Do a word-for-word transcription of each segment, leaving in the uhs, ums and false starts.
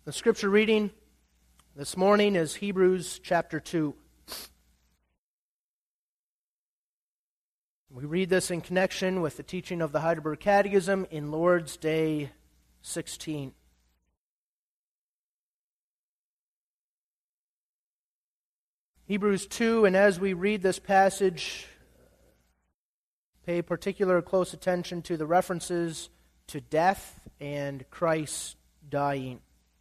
The scripture reading this morning is Hebrews chapter two. We read this in connection with the teaching of the Heidelberg Catechism in Lord's Day sixteen. Hebrews two, and as we read this passage, pay particular close attention to the references to death and Christ dying.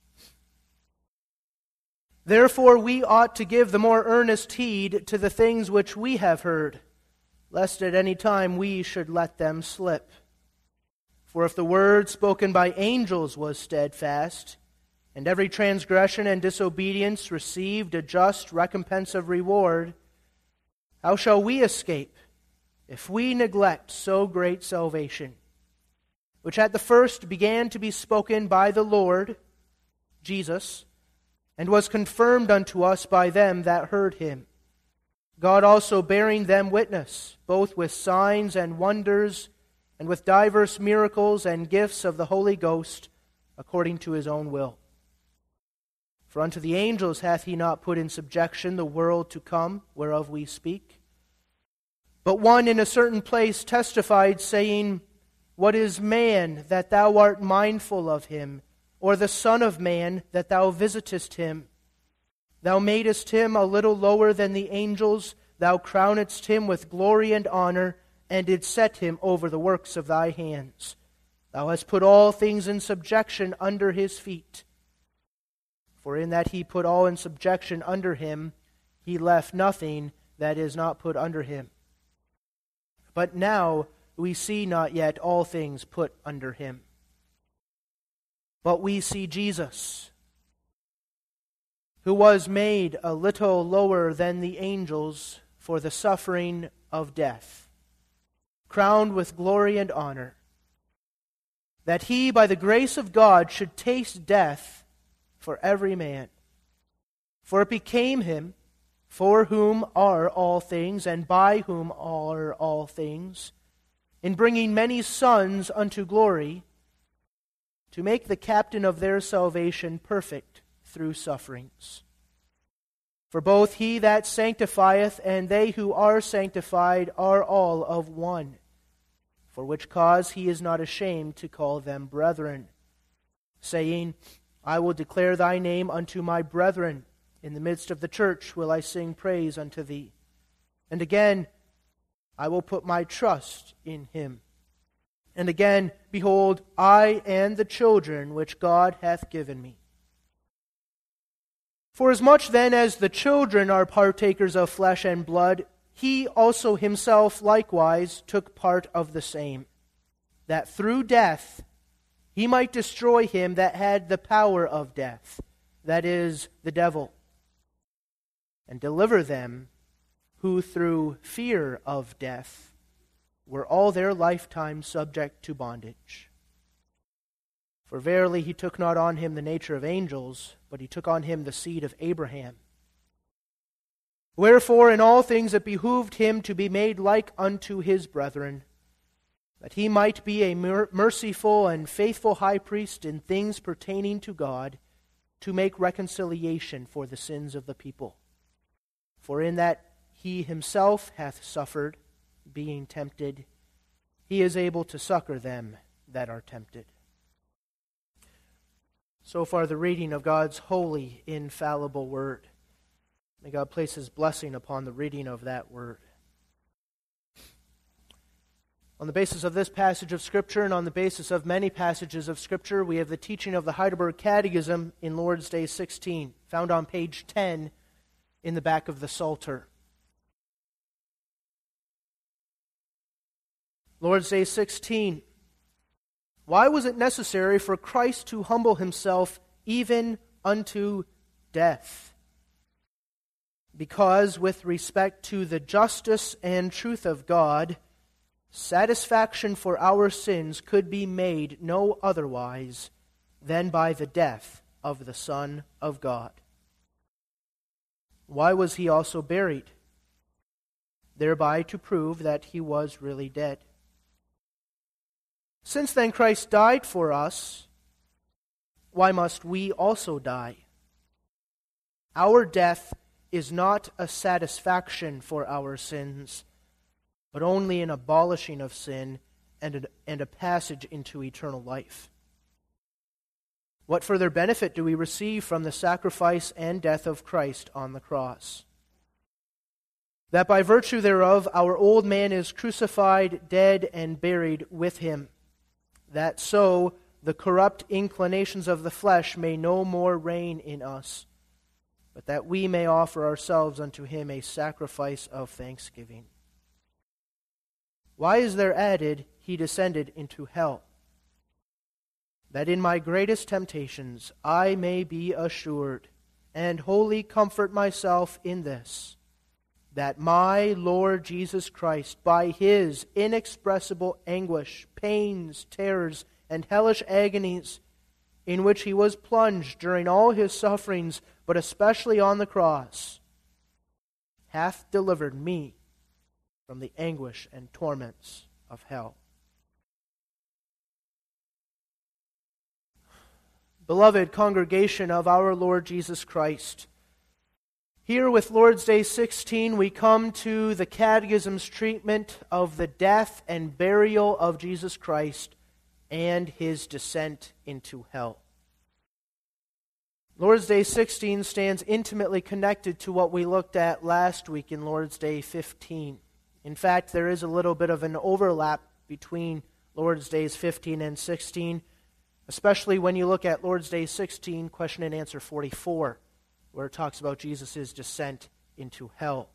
Therefore we ought to give the more earnest heed to the things which we have heard, lest at any time we should let them slip. For if the word spoken by angels was steadfast, and every transgression and disobedience received a just recompense of reward, how shall we escape if we neglect so great salvation, which at the first began to be spoken by the Lord Jesus, and was confirmed unto us by them that heard him, God also bearing them witness, both with signs and wonders, and with divers miracles and gifts of the Holy Ghost, according to his own will. For unto the angels hath he not put in subjection the world to come, whereof we speak. But one in a certain place testified, saying, What is man, that thou art mindful of him? Or the Son of Man, that thou visitest him? Thou madest him a little lower than the angels, thou crownedst him with glory and honor, and didst set him over the works of thy hands. Thou hast put all things in subjection under his feet. For in that he put all in subjection under him, he left nothing that is not put under him. But now we see not yet all things put under him. But we see Jesus, who was made a little lower than the angels for the suffering of death, crowned with glory and honor, that he, by the grace of God, should taste death for every man. For it became him, for whom are all things, and by whom are all things, in bringing many sons unto glory, to make the captain of their salvation perfect through sufferings. For both he that sanctifieth and they who are sanctified are all of one, for which cause he is not ashamed to call them brethren, saying, I will declare thy name unto my brethren. In the midst of the church will I sing praise unto thee. And again, I will put my trust in him. And again, behold, I and the children which God hath given me. For as much then as the children are partakers of flesh and blood, he also himself likewise took part of the same, that through death he might destroy him that had the power of death, that is, the devil, and deliver them who through fear of death were all their lifetime subject to bondage. For verily he took not on him the nature of angels, but he took on him the seed of Abraham. Wherefore in all things it behooved him to be made like unto his brethren, that he might be a merciful and faithful high priest in things pertaining to God, to make reconciliation for the sins of the people. For in that he himself hath suffered, being tempted, he is able to succor them that are tempted. So far the reading of God's holy, infallible word. May God place his blessing upon the reading of that word. On the basis of this passage of Scripture and on the basis of many passages of Scripture, we have the teaching of the Heidelberg Catechism in Lord's Day sixteen, found on page ten in the back of the Psalter. Lord's Day sixteen. Why was it necessary for Christ to humble himself even unto death? Because with respect to the justice and truth of God, satisfaction for our sins could be made no otherwise than by the death of the Son of God. Why was he also buried? Thereby to prove that he was really dead. Since then Christ died for us, why must we also die? Our death is not a satisfaction for our sins, but only an abolishing of sin and a, and a passage into eternal life. What further benefit do we receive from the sacrifice and death of Christ on the cross? That by virtue thereof our old man is crucified, dead, and buried with him, that so the corrupt inclinations of the flesh may no more reign in us, but that we may offer ourselves unto him a sacrifice of thanksgiving. Why is there added, he descended into hell? That in my greatest temptations I may be assured and wholly comfort myself in this, that my Lord Jesus Christ, by his inexpressible anguish, pains, terrors, and hellish agonies, in which he was plunged during all his sufferings, but especially on the cross, hath delivered me from the anguish and torments of hell. Beloved congregation of our Lord Jesus Christ, here with Lord's Day sixteen, we come to the Catechism's treatment of the death and burial of Jesus Christ and his descent into hell. Lord's Day sixteen stands intimately connected to what we looked at last week in Lord's Day fifteen. In fact, there is a little bit of an overlap between Lord's Days fifteen and sixteen, especially when you look at Lord's Day sixteen, question and answer forty-four, where it talks about Jesus' descent into hell.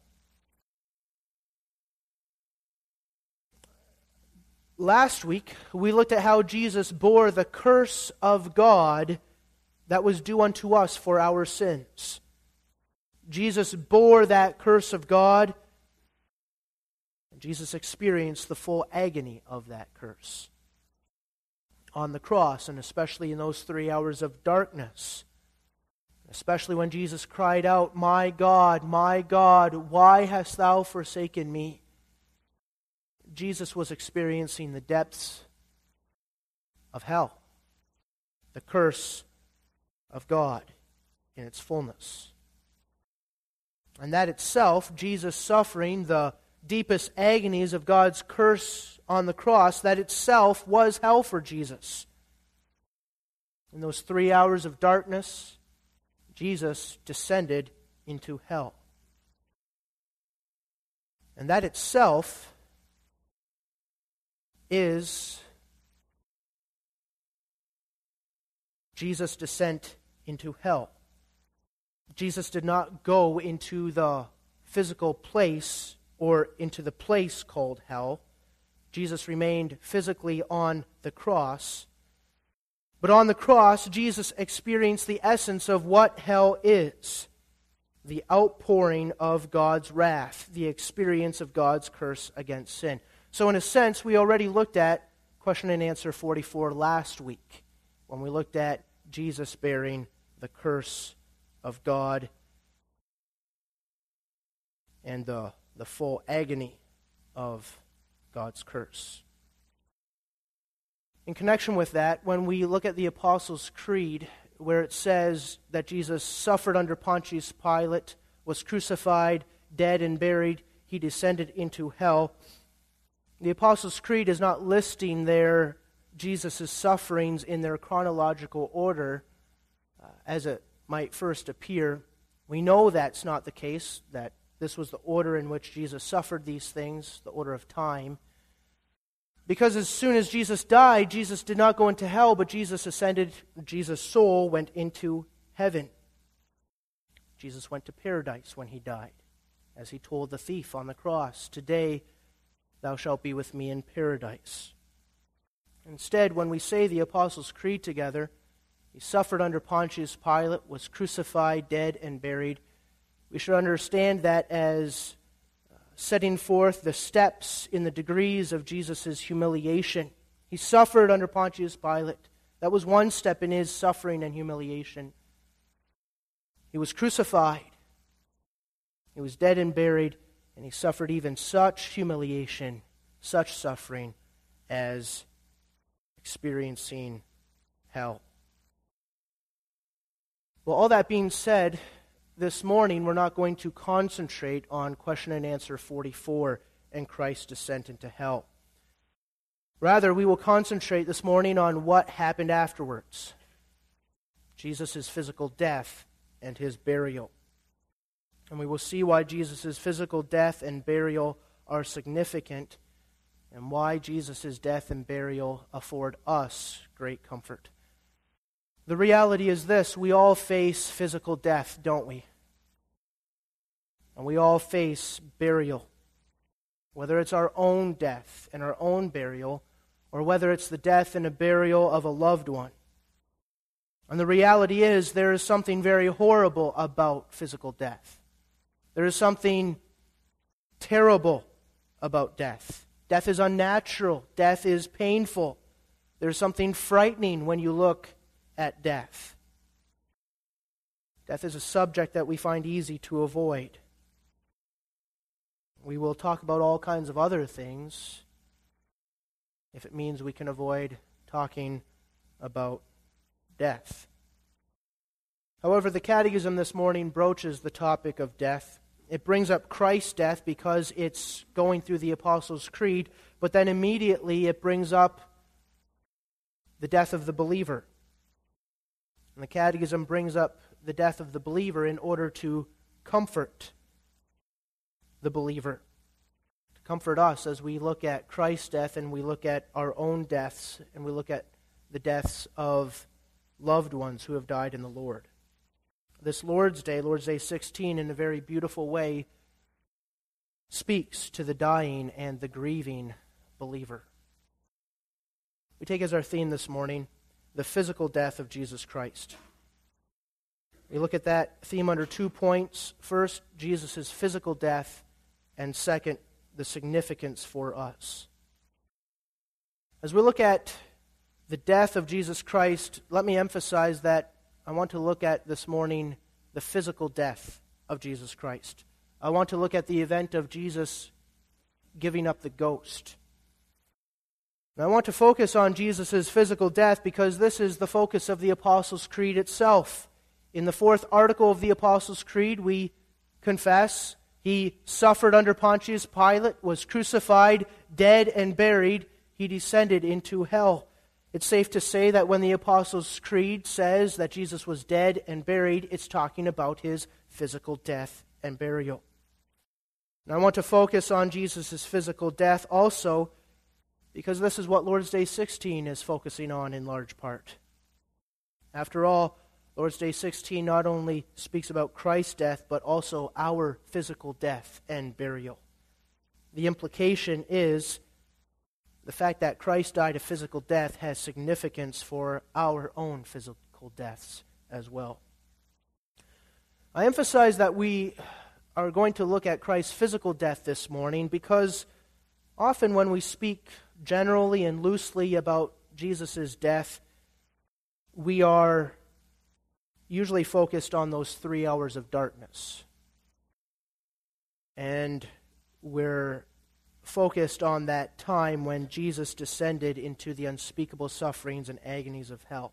Last week, we looked at how Jesus bore the curse of God that was due unto us for our sins. Jesus bore that curse of God, and Jesus experienced the full agony of that curse on the cross, and especially in those three hours of darkness. Especially when Jesus cried out, "My God, my God, why hast thou forsaken me?" Jesus was experiencing the depths of hell, the curse of God in its fullness. And that itself, Jesus suffering the deepest agonies of God's curse on the cross, that itself was hell for Jesus. In those three hours of darkness, Jesus descended into hell. And that itself is Jesus' descent into hell. Jesus did not go into the physical place or into the place called hell. Jesus remained physically on the cross. But on the cross, Jesus experienced the essence of what hell is: the outpouring of God's wrath, the experience of God's curse against sin. So in a sense, we already looked at question and answer forty-four last week, when we looked at Jesus bearing the curse of God and the, the full agony of God's curse. In connection with that, when we look at the Apostles' Creed, where it says that Jesus suffered under Pontius Pilate, was crucified, dead and buried, he descended into hell, the Apostles' Creed is not listing there Jesus' sufferings in their chronological order uh, as it might first appear. We know that's not the case, that this was the order in which Jesus suffered these things, the order of time. Because as soon as Jesus died, Jesus did not go into hell, but Jesus ascended, Jesus' soul went into heaven. Jesus went to paradise when he died, as he told the thief on the cross, "Today thou shalt be with me in paradise." Instead, when we say the Apostles' Creed together, he suffered under Pontius Pilate, was crucified, dead, and buried, we should understand that as setting forth the steps in the degrees of Jesus' humiliation. He suffered under Pontius Pilate. That was one step in his suffering and humiliation. He was crucified. He was dead and buried, and he suffered even such humiliation, such suffering, as experiencing hell. Well, all that being said, this morning we're not going to concentrate on question and answer forty-four and Christ's descent into hell. Rather, we will concentrate this morning on what happened afterwards. Jesus' physical death and his burial. And we will see why Jesus' physical death and burial are significant and why Jesus' death and burial afford us great comfort. The reality is this: we all face physical death, don't we? And we all face burial. Whether it's our own death and our own burial, or whether it's the death and a burial of a loved one. And the reality is there is something very horrible about physical death. There is something terrible about death. Death is unnatural. Death is painful. There's something frightening when you look at death. Death is a subject that we find easy to avoid. We will talk about all kinds of other things if it means we can avoid talking about death. However, the Catechism this morning broaches the topic of death. It brings up Christ's death because it's going through the Apostles' Creed, but then immediately it brings up the death of the believer. And the Catechism brings up the death of the believer in order to comfort the believer, to comfort us as we look at Christ's death and we look at our own deaths and we look at the deaths of loved ones who have died in the Lord. This Lord's Day, Lord's Day sixteen, in a very beautiful way, speaks to the dying and the grieving believer. We take as our theme this morning the physical death of Jesus Christ. We look at that theme under two points. First, Jesus' physical death, and second, the significance for us. As we look at the death of Jesus Christ, let me emphasize that I want to look at this morning the physical death of Jesus Christ. I want to look at the event of Jesus giving up the ghost. And I want to focus on Jesus' physical death because this is the focus of the Apostles' Creed itself. In the fourth article of the Apostles' Creed, we confess he suffered under Pontius Pilate, was crucified, dead, and buried. He descended into hell. It's safe to say that when the Apostles' Creed says that Jesus was dead and buried, it's talking about his physical death and burial. And I want to focus on Jesus' physical death also because this is what Lord's Day sixteen is focusing on in large part. After all, Lord's Day sixteen not only speaks about Christ's death, but also our physical death and burial. The implication is the fact that Christ died a physical death has significance for our own physical deaths as well. I emphasize that we are going to look at Christ's physical death this morning because often when we speak generally and loosely about Jesus' death, we are usually focused on those three hours of darkness. And we're focused on that time when Jesus descended into the unspeakable sufferings and agonies of hell.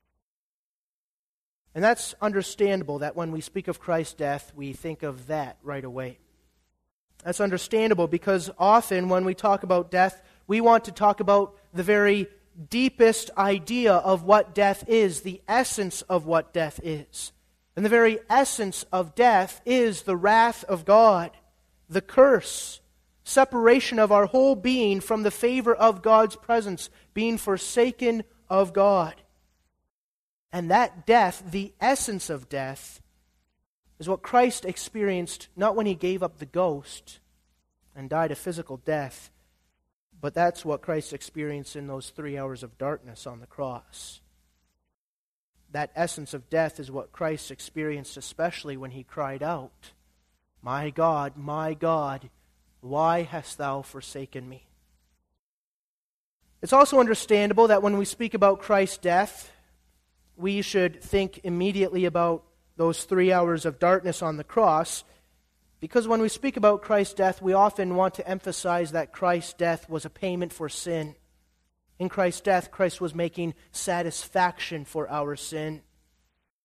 And that's understandable that when we speak of Christ's death, we think of that right away. That's understandable because often when we talk about death, we want to talk about the very deepest idea of what death is, the essence of what death is. And the very essence of death is the wrath of God, the curse, separation of our whole being from the favor of God's presence, being forsaken of God. And that death, the essence of death, is what Christ experienced not when he gave up the ghost and died a physical death, but that's what Christ experienced in those three hours of darkness on the cross. That essence of death is what Christ experienced especially when he cried out, "My God, my God, why hast thou forsaken me?" It's also understandable that when we speak about Christ's death, we should think immediately about those three hours of darkness on the cross, because when we speak about Christ's death, we often want to emphasize that Christ's death was a payment for sin. In Christ's death, Christ was making satisfaction for our sin.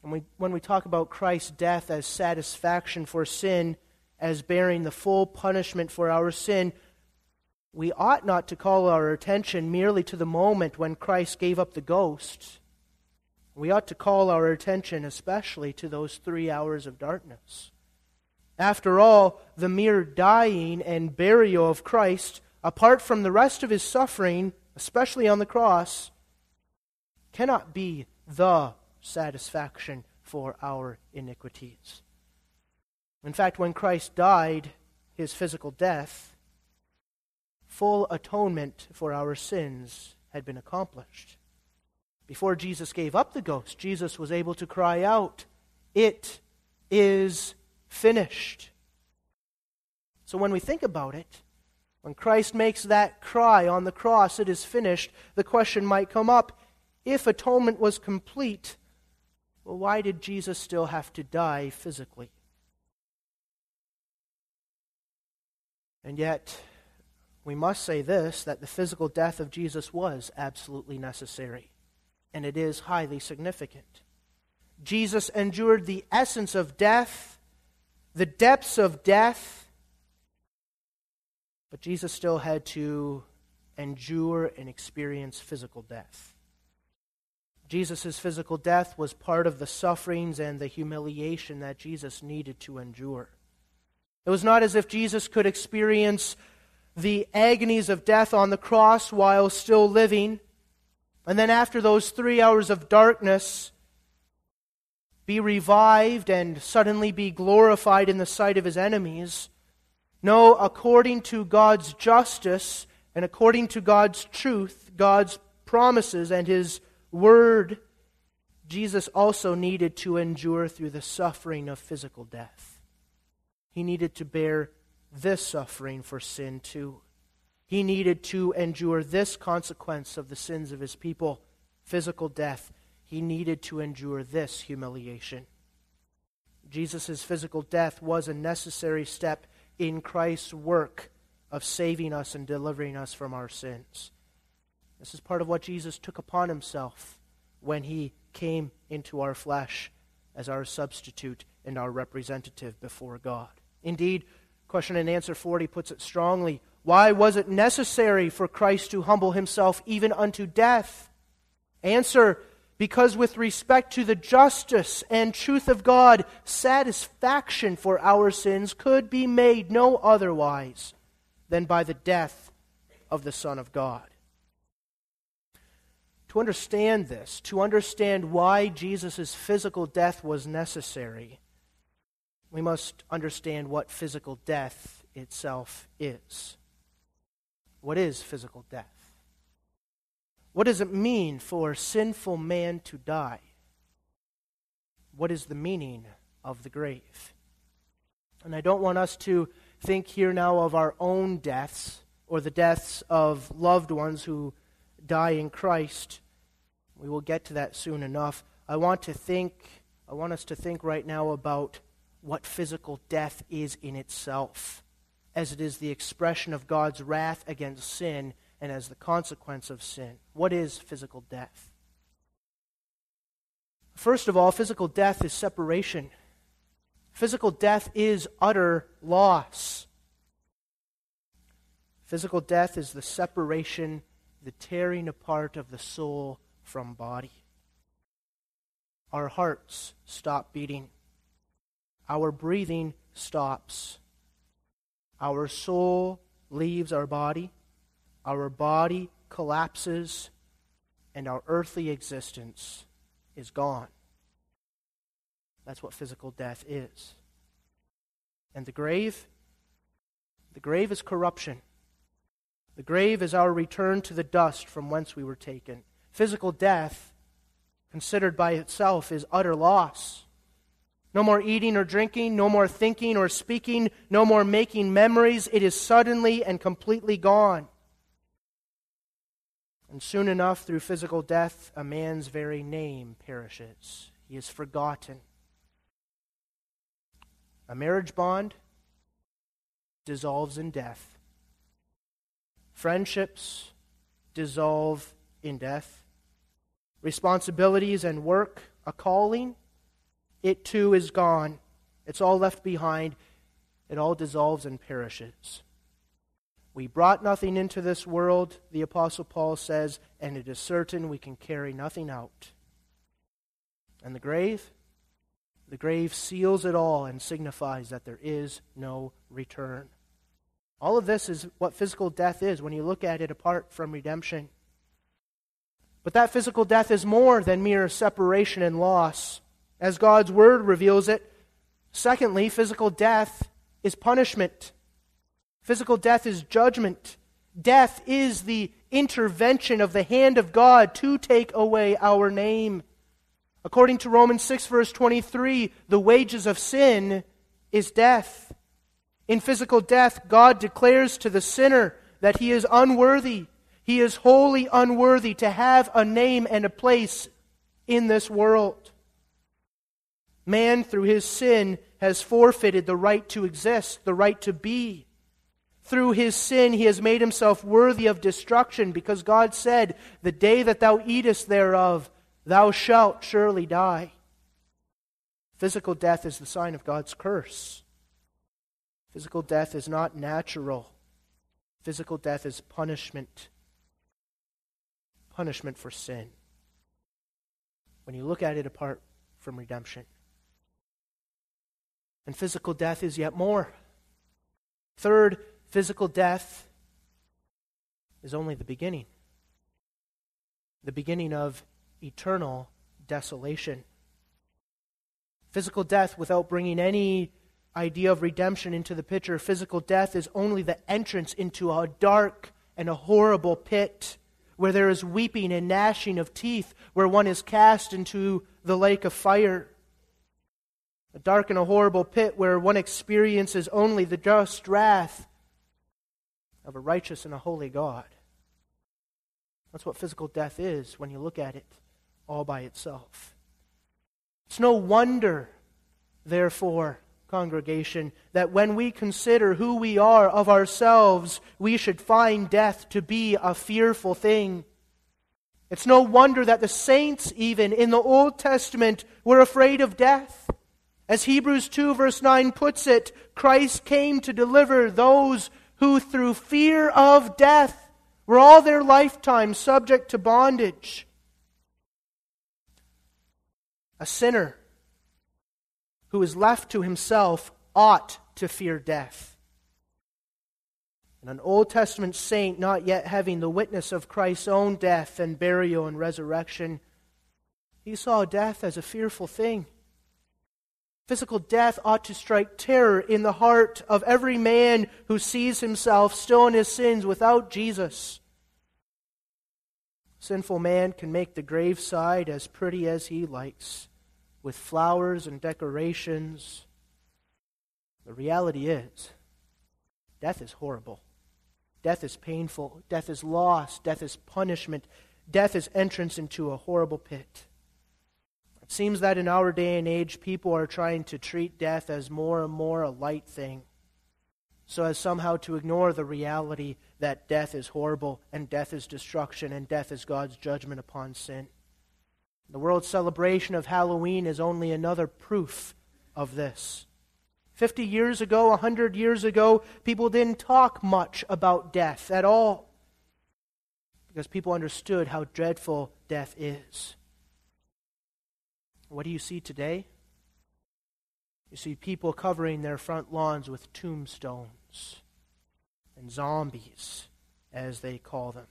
And we, when we talk about Christ's death as satisfaction for sin, as bearing the full punishment for our sin, we ought not to call our attention merely to the moment when Christ gave up the ghost. We ought to call our attention especially to those three hours of darkness. After all, the mere dying and burial of Christ, apart from the rest of his suffering, especially on the cross, cannot be the satisfaction for our iniquities. In fact, when Christ died his physical death, full atonement for our sins had been accomplished. Before Jesus gave up the ghost, Jesus was able to cry out, "It is finished." So when we think about it, when Christ makes that cry on the cross, "It is finished," the question might come up, if atonement was complete, well, why did Jesus still have to die physically? And yet, we must say this, that the physical death of Jesus was absolutely necessary, and it is highly significant. Jesus endured the essence of death, the depths of death, but Jesus still had to endure and experience physical death. Jesus' physical death was part of the sufferings and the humiliation that Jesus needed to endure. It was not as if Jesus could experience the agonies of death on the cross while still living, and then after those three hours of darkness, be revived and suddenly be glorified in the sight of his enemies. No, according to God's justice and according to God's truth, God's promises and his word, Jesus also needed to endure through the suffering of physical death. He needed to bear this suffering for sin too. He needed to endure this consequence of the sins of his people, physical death. He needed to endure this humiliation. Jesus' physical death was a necessary step in Christ's work of saving us and delivering us from our sins. This is part of what Jesus took upon himself when he came into our flesh as our substitute and our representative before God. Indeed, question and answer forty puts it strongly. Why was it necessary for Christ to humble himself even unto death? Answer, because with respect to the justice and truth of God, satisfaction for our sins could be made no otherwise than by the death of the Son of God. To understand this, to understand why Jesus' physical death was necessary, we must understand what physical death itself is. What is physical death? What does it mean for sinful man to die? What is the meaning of the grave? And I don't want us to think here now of our own deaths or the deaths of loved ones who die in Christ. We will get to that soon enough. I want to think, I want us to think right now about what physical death is in itself, as it is the expression of God's wrath against sin and as the consequence of sin. What is physical death? First of all, physical death is separation. Physical death is utter loss. Physical death is the separation, the tearing apart of the soul from body. Our hearts stop beating. Our breathing stops. Our soul leaves our body. Our body collapses. And our earthly existence is gone. That's what physical death is. And the grave? The grave is corruption. The grave is our return to the dust from whence we were taken. Physical death, considered by itself, is utter loss. No more eating or drinking, no more thinking or speaking, no more making memories. It is suddenly and completely gone. And soon enough, through physical death, a man's very name perishes. He is forgotten. A marriage bond dissolves in death. Friendships dissolve in death. Responsibilities and work, a calling, it too is gone. It's all left behind. It all dissolves and perishes. We brought nothing into this world, the Apostle Paul says, and it is certain we can carry nothing out. And the grave? The grave seals it all and signifies that there is no return. All of this is what physical death is when you look at it apart from redemption. But that physical death is more than mere separation and loss, as God's Word reveals it. Secondly, physical death is punishment. Physical death is judgment. Death is the intervention of the hand of God to take away our name. According to Romans six, verse twenty-three, the wages of sin is death. In physical death, God declares to the sinner that he is unworthy. He is wholly unworthy to have a name and a place in this world. Man, through his sin, has forfeited the right to exist, the right to be. Through his sin, he has made himself worthy of destruction, because God said, "The day that thou eatest thereof, thou shalt surely die." Physical death is the sign of God's curse. Physical death is not natural. Physical death is punishment. Punishment for sin. When you look at it apart from redemption. And physical death is yet more. Third, physical death is only the beginning. The beginning of eternal desolation. Physical death, without bringing any idea of redemption into the picture, physical death is only the entrance into a dark and a horrible pit where there is weeping and gnashing of teeth, where one is cast into the lake of fire. A dark and a horrible pit where one experiences only the just wrath of a righteous and a holy God. That's what physical death is when you look at it all by itself. It's no wonder, therefore, congregation, that when we consider who we are of ourselves, we should find death to be a fearful thing. It's no wonder that the saints, even in the Old Testament, were afraid of death. As Hebrews two verse nine puts it, Christ came to deliver those who through fear of death were all their lifetime subject to bondage. A sinner who is left to himself ought to fear death. And an Old Testament saint, not yet having the witness of Christ's own death and burial and resurrection, he saw death as a fearful thing. Physical death ought to strike terror in the heart of every man who sees himself still in his sins without Jesus. Sinful man can make the graveside as pretty as he likes, with flowers and decorations. The reality is, death is horrible. Death is painful. Death is loss. Death is punishment. Death is entrance into a horrible pit. It seems that in our day and age, people are trying to treat death as more and more a light thing, so as somehow to ignore the reality that death is horrible, and death is destruction, and death is God's judgment upon sin. The world's celebration of Halloween is only another proof of this. Fifty years ago, a hundred years ago, people didn't talk much about death at all, because people understood how dreadful death is. What do you see today? You see people covering their front lawns with tombstones and zombies, as they call them.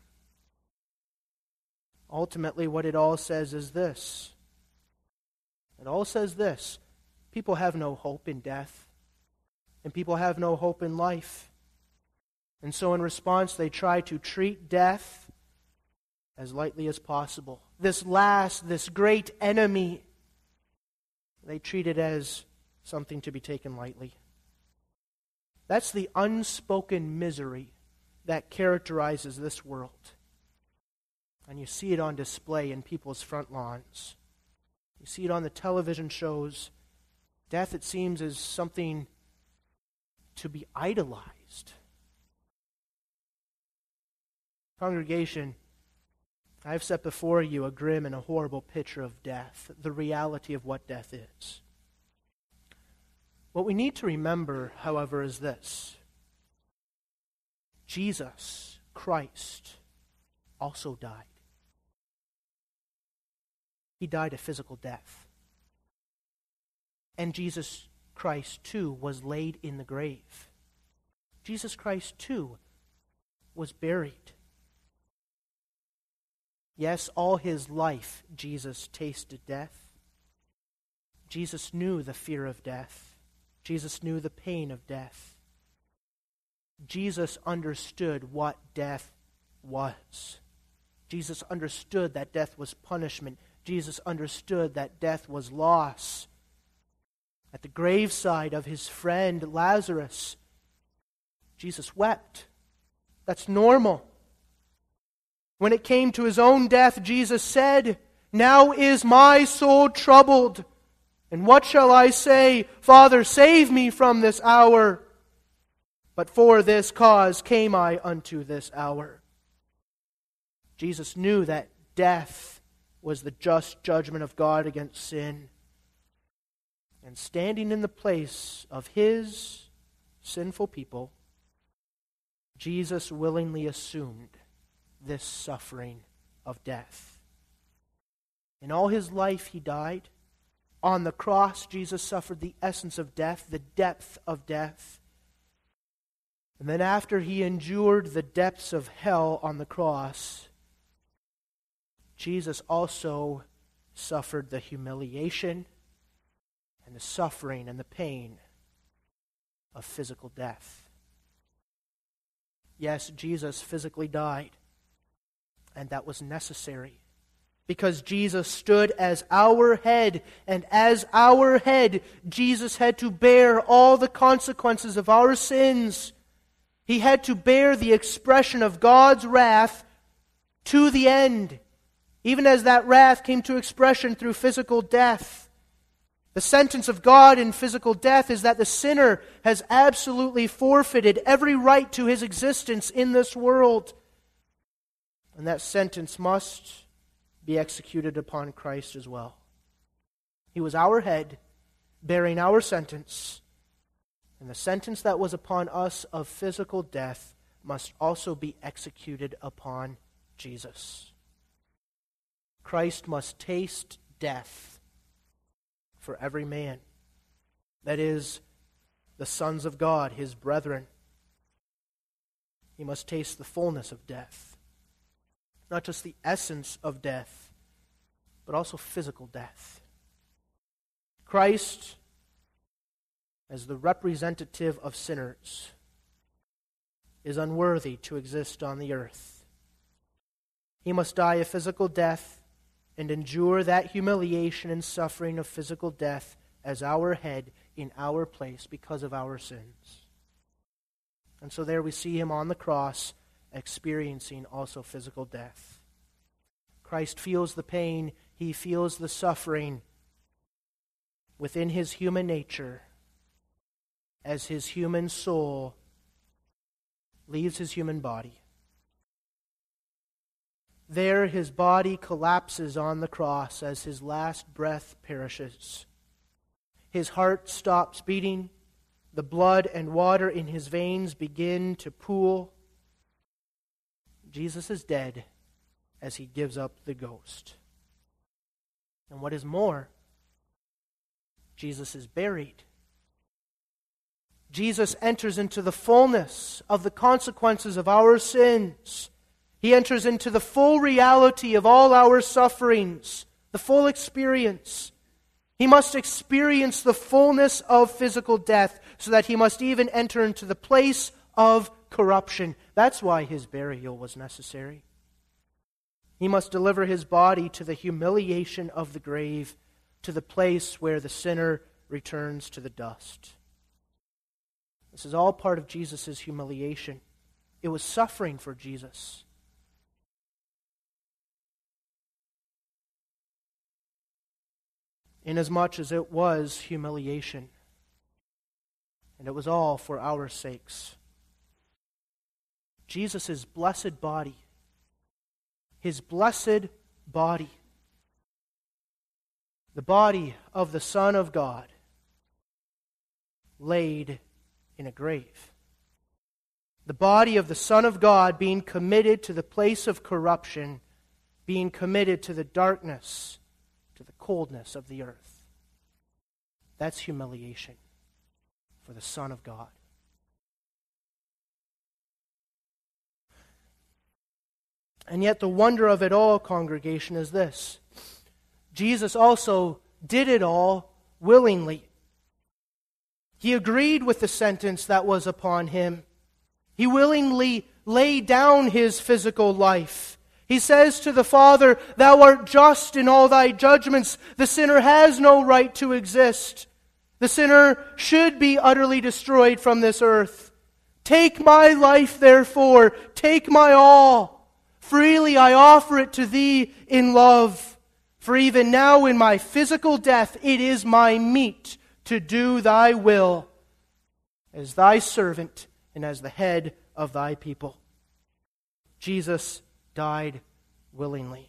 Ultimately, what it all says is this. It all says this. People have no hope in death, and people have no hope in life. And so in response, they try to treat death as lightly as possible. This last, this great enemy, they treat it as something to be taken lightly. That's the unspoken misery that characterizes this world. And you see it on display in people's front lawns. You see it on the television shows. Death, it seems, is something to be idolized. Congregation, I have set before you a grim and a horrible picture of death, the reality of what death is. What we need to remember, however, is this. Jesus Christ also died. He died a physical death. And Jesus Christ, too, was laid in the grave. Jesus Christ, too, was buried. Yes, all his life, Jesus tasted death. Jesus knew the fear of death. Jesus knew the pain of death. Jesus understood what death was. Jesus understood that death was punishment. Jesus understood that death was loss. At the graveside of his friend Lazarus, Jesus wept. That's normal. When it came to his own death, Jesus said, "Now is my soul troubled. And what shall I say? Father, save me from this hour. But for this cause came I unto this hour." Jesus knew that death was the just judgment of God against sin. And standing in the place of his sinful people, Jesus willingly assumed this suffering of death. In all his life he died. On the cross, Jesus suffered the essence of death, the depth of death. And then after he endured the depths of hell on the cross, Jesus also suffered the humiliation and the suffering and the pain of physical death. Yes, Jesus physically died, and that was necessary, because Jesus stood as our head, and as our head, Jesus had to bear all the consequences of our sins. He had to bear the expression of God's wrath to the end, even as that wrath came to expression through physical death. The sentence of God in physical death is that the sinner has absolutely forfeited every right to his existence in this world. And that sentence must be executed upon Christ as well. He was our head, bearing our sentence. And the sentence that was upon us of physical death must also be executed upon Jesus. Christ must taste death for every man. That is, the sons of God, his brethren. He must taste the fullness of death. Not just the essence of death, but also physical death. Christ, as the representative of sinners, is unworthy to exist on the earth. He must die a physical death and endure that humiliation and suffering of physical death as our head in our place because of our sins. And so there we see him on the cross experiencing also physical death. Christ feels the pain, he feels the suffering within his human nature as his human soul leaves his human body. There his body collapses on the cross as his last breath perishes. His heart stops beating. The blood and water in his veins begin to pool. Jesus is dead as he gives up the ghost. And what is more, Jesus is buried. Jesus enters into the fullness of the consequences of our sins. He enters into the full reality of all our sufferings, the full experience. He must experience the fullness of physical death so that he must even enter into the place of corruption. That's why his burial was necessary. He must deliver his body to the humiliation of the grave, to the place where the sinner returns to the dust. This is all part of Jesus' humiliation. It was suffering for Jesus. Inasmuch as it was humiliation, and it was all for our sakes. Jesus' blessed body, his blessed body, the body of the Son of God, laid in a grave. The body of the Son of God being committed to the place of corruption, being committed to the darkness, to the coldness of the earth. That's humiliation for the Son of God. And yet the wonder of it all, congregation, is this. Jesus also did it all willingly. He agreed with the sentence that was upon him. He willingly laid down his physical life. He says to the Father, "Thou art just in all thy judgments. The sinner has no right to exist. The sinner should be utterly destroyed from this earth. Take my life, therefore. Take my all. Freely I offer it to thee in love. For even now in my physical death, it is my meat to do thy will as thy servant and as the head of thy people." Jesus died willingly.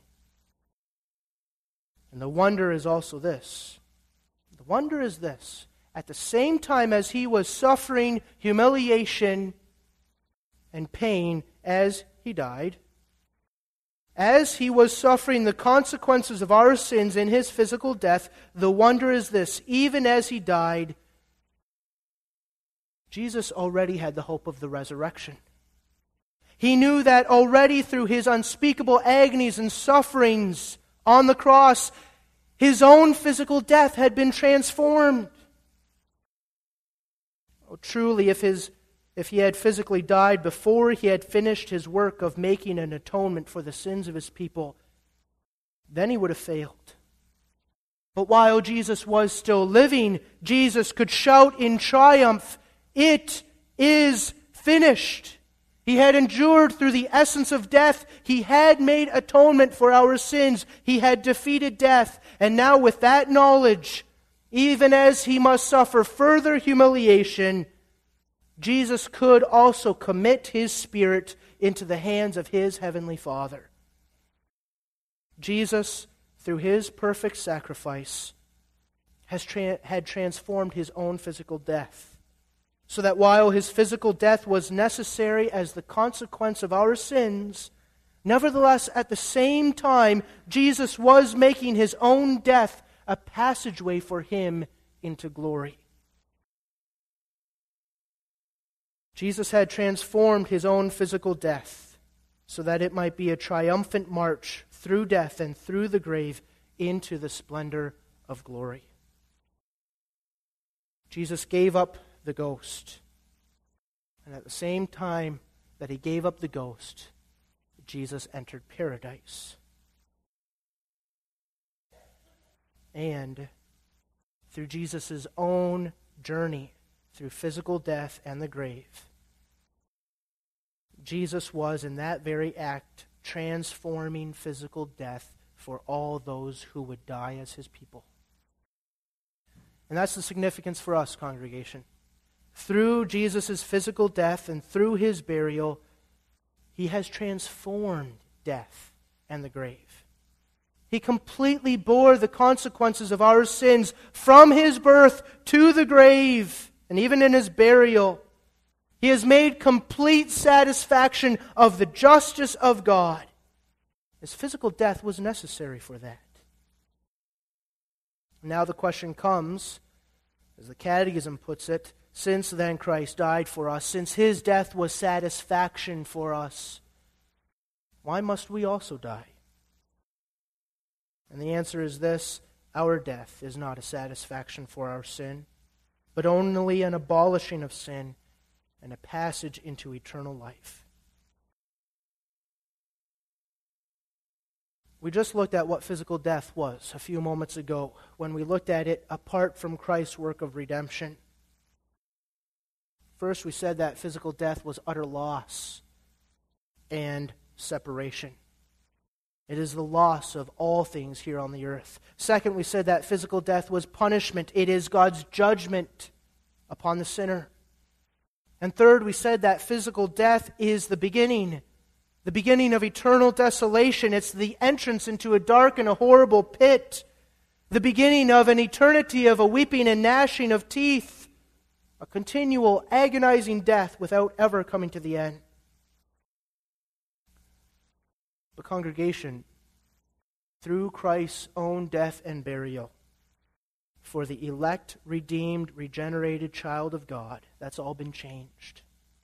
And the wonder is also this. The wonder is this. At the same time as he was suffering humiliation and pain as he died, as he was suffering the consequences of our sins in his physical death, the wonder is this. Even as he died, Jesus already had the hope of the resurrection. He knew that already through his unspeakable agonies and sufferings on the cross, his own physical death had been transformed. Oh, truly, if his If he had physically died before he had finished his work of making an atonement for the sins of his people, then he would have failed. But while Jesus was still living, Jesus could shout in triumph, "It is finished." He had endured through the essence of death. He had made atonement for our sins. He had defeated death. And now with that knowledge, even as he must suffer further humiliation, Jesus could also commit his spirit into the hands of his heavenly Father. Jesus, through his perfect sacrifice, has tra- had transformed his own physical death, so that while his physical death was necessary as the consequence of our sins, nevertheless, at the same time, Jesus was making his own death a passageway for him into glory. Jesus had transformed his own physical death so that it might be a triumphant march through death and through the grave into the splendor of glory. Jesus gave up the ghost. And at the same time that he gave up the ghost, Jesus entered paradise. And through Jesus' own journey through physical death and the grave, Jesus was in that very act transforming physical death for all those who would die as his people. And that's the significance for us, congregation. Through Jesus' physical death and through his burial, he has transformed death and the grave. He completely bore the consequences of our sins from his birth to the grave. And even in his burial, he has made complete satisfaction of the justice of God. His physical death was necessary for that. Now the question comes, as the Catechism puts it, since then Christ died for us, since his death was satisfaction for us, why must we also die? And the answer is this: our death is not a satisfaction for our sin, but only an abolishing of sin and a passage into eternal life. We just looked at what physical death was a few moments ago when we looked at it apart from Christ's work of redemption. First, we said that physical death was utter loss and separation. It is the loss of all things here on the earth. Second, we said that physical death was punishment. It is God's judgment upon the sinner. And third, we said that physical death is the beginning, the beginning of eternal desolation. It's the entrance into a dark and a horrible pit, the beginning of an eternity of a weeping and gnashing of teeth. a continual agonizing death without ever coming to the end. But congregation, through Christ's own death and burial, for the elect, redeemed, regenerated child of God, that's all been changed.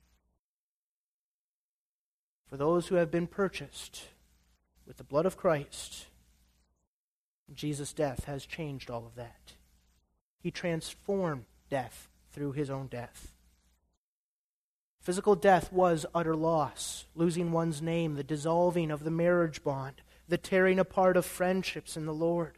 For those who have been purchased with the blood of Christ, Jesus' death has changed all of that. He transformed death through his own death. Physical death was utter loss, losing one's name, the dissolving of the marriage bond, the tearing apart of friendships in the Lord.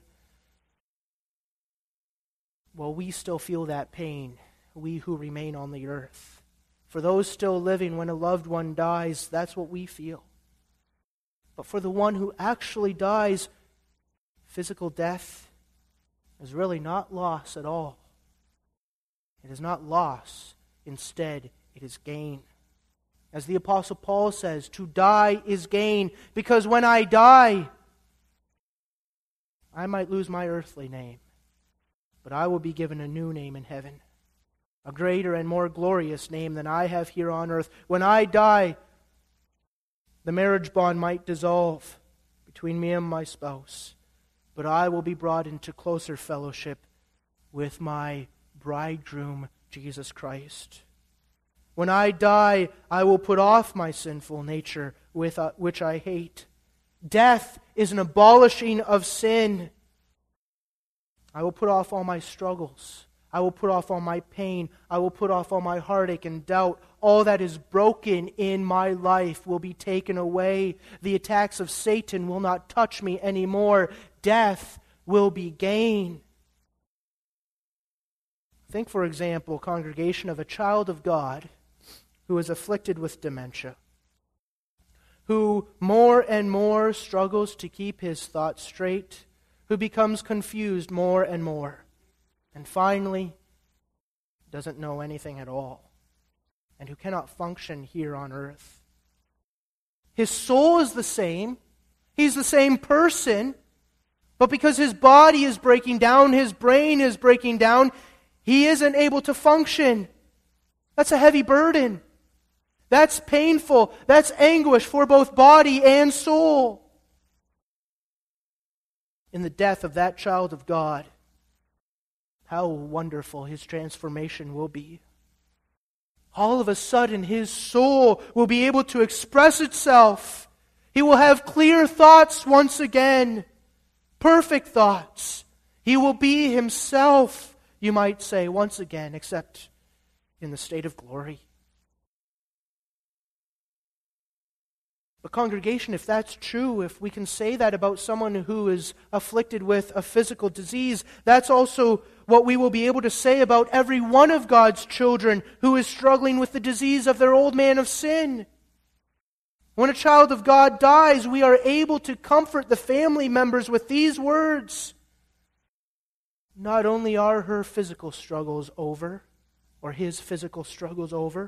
Well, we still feel that pain, we who remain on the earth. For those still living, when a loved one dies, that's what we feel. But for the one who actually dies, physical death is really not loss at all. It is not loss. Instead, it is gain. As the Apostle Paul says, to die is gain, because when I die, I might lose my earthly name, but I will be given a new name in heaven, a greater and more glorious name than I have here on earth. When I die, the marriage bond might dissolve between me and my spouse, but I will be brought into closer fellowship with my bridegroom, Jesus Christ. When I die, I will put off my sinful nature, with uh, which I hate. Death is an abolishing of sin. I will put off all my struggles. I will put off all my pain. I will put off all my heartache and doubt. All that is broken in my life will be taken away. The attacks of Satan will not touch me anymore. Death will be gain. Think, for example, congregation, of a child of God who is afflicted with dementia, who more and more struggles to keep his thoughts straight, who becomes confused more and more, and finally doesn't know anything at all, and who cannot function here on earth. His soul is the same. He's the same person, but because his body is breaking down, his brain is breaking down, he isn't able to function. That's a heavy burden. That's painful. That's anguish for both body and soul. In the death of that child of God, how wonderful his transformation will be. All of a sudden, his soul will be able to express itself. He will have clear thoughts once again. Perfect thoughts. He will be himself, you might say, once again, except in the state of glory. But congregation, if that's true, if we can say that about someone who is afflicted with a physical disease, that's also what we will be able to say about every one of God's children who is struggling with the disease of their old man of sin. When a child of God dies, we are able to comfort the family members with these words. Not only are her physical struggles over, or his physical struggles over,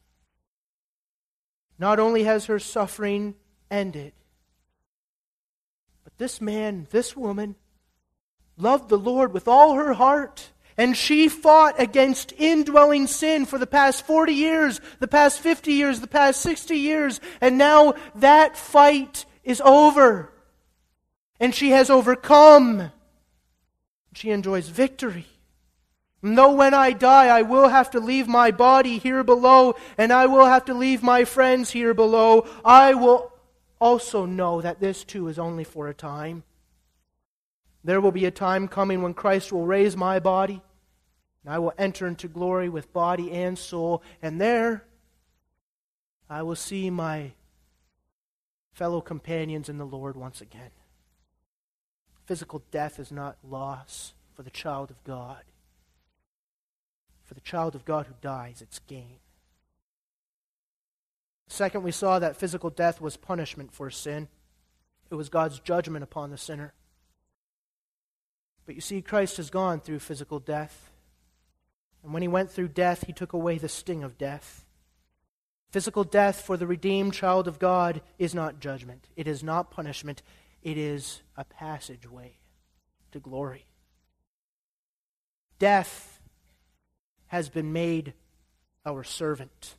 not only has her suffering ended, but this man, this woman, loved the Lord with all her heart, and she fought against indwelling sin for the past forty years, the past fifty years, the past sixty years, and now that fight is over, and she has overcome. She enjoys victory. Though when I die, I will have to leave my body here below, and I will have to leave my friends here below, I will also know that this too is only for a time. There will be a time coming when Christ will raise my body, and I will enter into glory with body and soul, and there I will see my fellow companions in the Lord once again. Physical death is not loss for the child of God. For the child of God who dies, it's gain. Second, we saw that physical death was punishment for sin. It was God's judgment upon the sinner. But you see, Christ has gone through physical death. And when he went through death, he took away the sting of death. Physical death for the redeemed child of God is not judgment. It is not punishment. It is a passageway to glory. Death has been made our servant.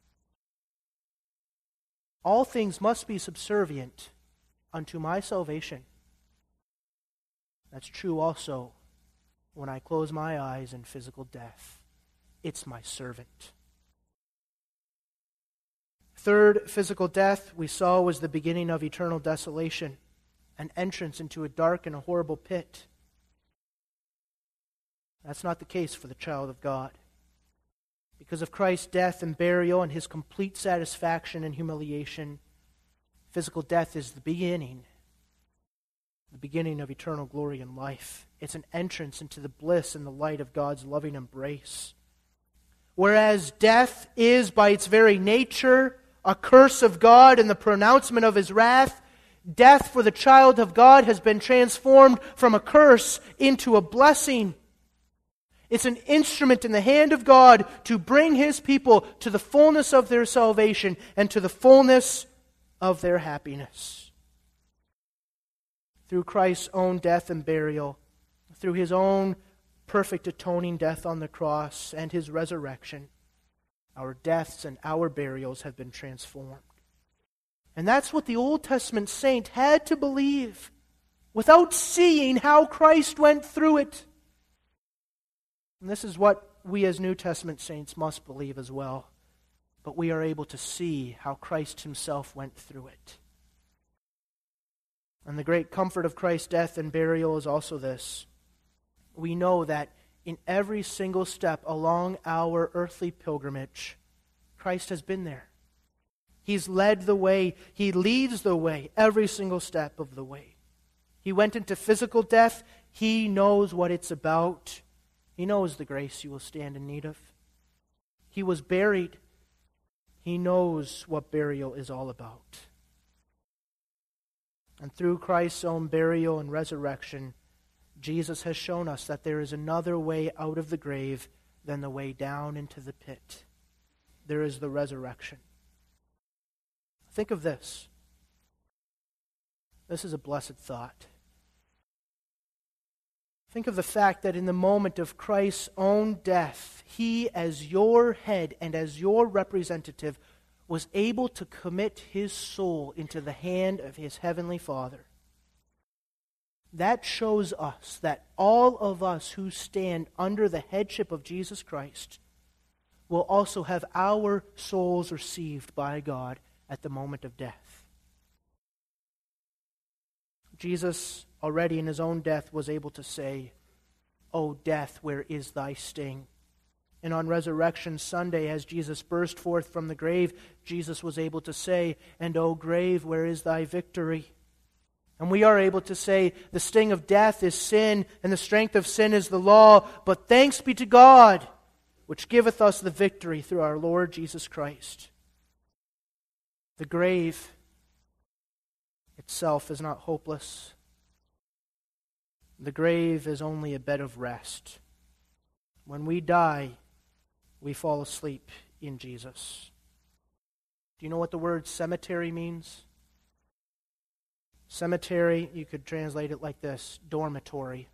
All things must be subservient unto my salvation. That's true also when I close my eyes in physical death. It's my servant. Third, physical death, we saw, was the beginning of eternal desolation, an entrance into a dark and a horrible pit. That's not the case for the child of God. Because of Christ's death and burial and his complete satisfaction and humiliation, physical death is the beginning, the beginning of eternal glory and life. It's an entrance into the bliss and the light of God's loving embrace. Whereas death is, by its very nature, a curse of God and the pronouncement of his wrath, death for the child of God has been transformed from a curse into a blessing. It's an instrument in the hand of God to bring his people to the fullness of their salvation and to the fullness of their happiness. Through Christ's own death and burial, through his own perfect atoning death on the cross and his resurrection, our deaths and our burials have been transformed. And that's what the Old Testament saint had to believe without seeing how Christ went through it. And this is what we as New Testament saints must believe as well. But we are able to see how Christ himself went through it. And the great comfort of Christ's death and burial is also this. We know that in every single step along our earthly pilgrimage, Christ has been there. He's led the way. He leads the way every single step of the way. He went into physical death. He knows what it's about. He knows the grace you will stand in need of. He was buried. He knows what burial is all about. And through Christ's own burial and resurrection, Jesus has shown us that there is another way out of the grave than the way down into the pit. There is the resurrection. Think of this. This is a blessed thought. Think of the fact that in the moment of Christ's own death, he, as your head and as your representative, was able to commit his soul into the hand of his heavenly Father. That shows us that all of us who stand under the headship of Jesus Christ will also have our souls received by God at the moment of death. Jesus, already in his own death, was able to say, "O death, where is thy sting?" And on Resurrection Sunday, as Jesus burst forth from the grave, Jesus was able to say, "And O grave, where is thy victory?" And we are able to say, the sting of death is sin, and the strength of sin is the law, but thanks be to God, which giveth us the victory through our Lord Jesus Christ. The grave itself is not hopeless. The grave is only a bed of rest. When we die, we fall asleep in Jesus. Do you know what the word cemetery means? Cemetery, you could translate it like this: dormitory.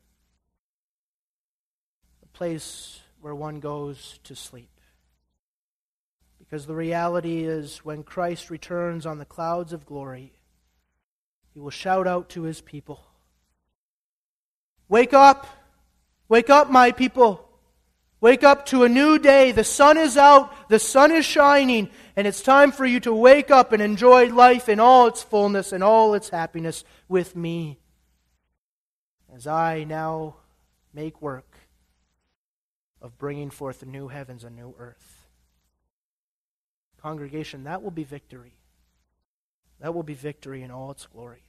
A place where one goes to sleep. Because the reality is, when Christ returns on the clouds of glory, he will shout out to his people, "Wake up! Wake up, my people! Wake up to a new day. The sun is out, the sun is shining, and it's time for you to wake up and enjoy life in all its fullness and all its happiness with me, as I now make work of bringing forth the new heavens and new earth." Congregation, that will be victory. That will be victory in all its glory.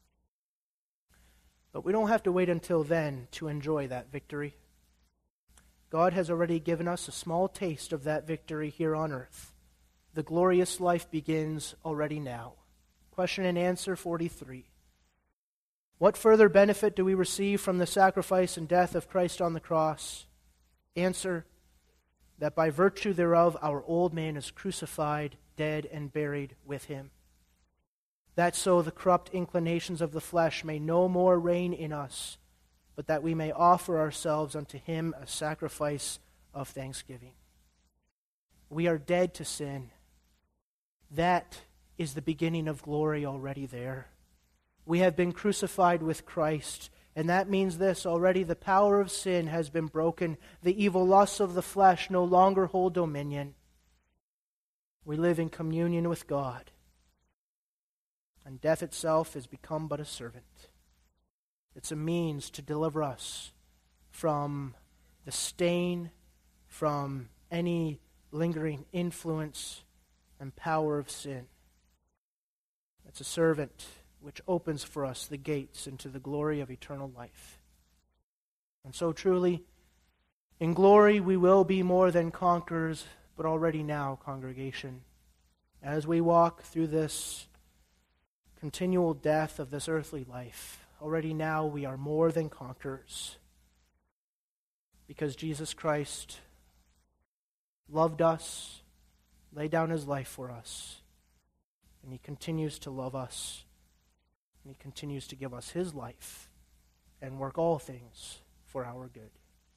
But we don't have to wait until then to enjoy that victory. God has already given us a small taste of that victory here on earth. The glorious life begins already now. Question and answer forty-three. What further benefit do we receive from the sacrifice and death of Christ on the cross? Answer, that by virtue thereof our old man is crucified, dead, and buried with him. That so the corrupt inclinations of the flesh may no more reign in us, but that we may offer ourselves unto him a sacrifice of thanksgiving. We are dead to sin. That is the beginning of glory already there. We have been crucified with Christ, and that means this: already the power of sin has been broken. The evil lusts of the flesh no longer hold dominion. We live in communion with God, and death itself has become but a servant. It's a means to deliver us from the stain, from any lingering influence and power of sin. It's a servant which opens for us the gates into the glory of eternal life. And so truly, in glory we will be more than conquerors, but already now, congregation, as we walk through this continual death of this earthly life, already now we are more than conquerors, because Jesus Christ loved us, laid down his life for us, and he continues to love us, and he continues to give us his life and work all things for our good.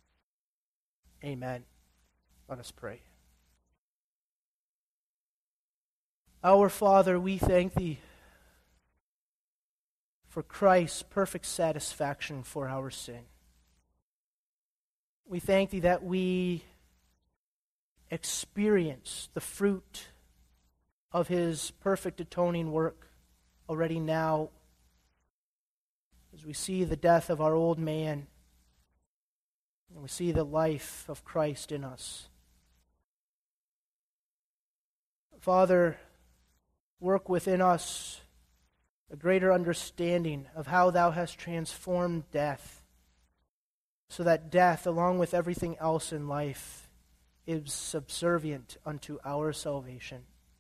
Amen. Let us pray. Our Father, we thank thee for Christ's perfect satisfaction for our sin. We thank thee that we experience the fruit of his perfect atoning work already now, as we see the death of our old man, and we see the life of Christ in us. Father, work within us a greater understanding of how thou hast transformed death, so that death, along with everything else in life, is subservient unto our salvation.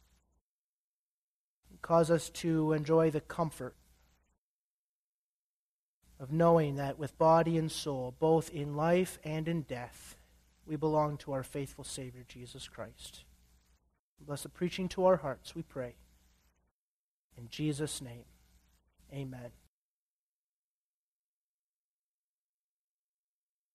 Cause us to enjoy the comfort of knowing that with body and soul, both in life and in death, we belong to our faithful Savior, Jesus Christ. Bless the preaching to our hearts, we pray. In Jesus' name, amen.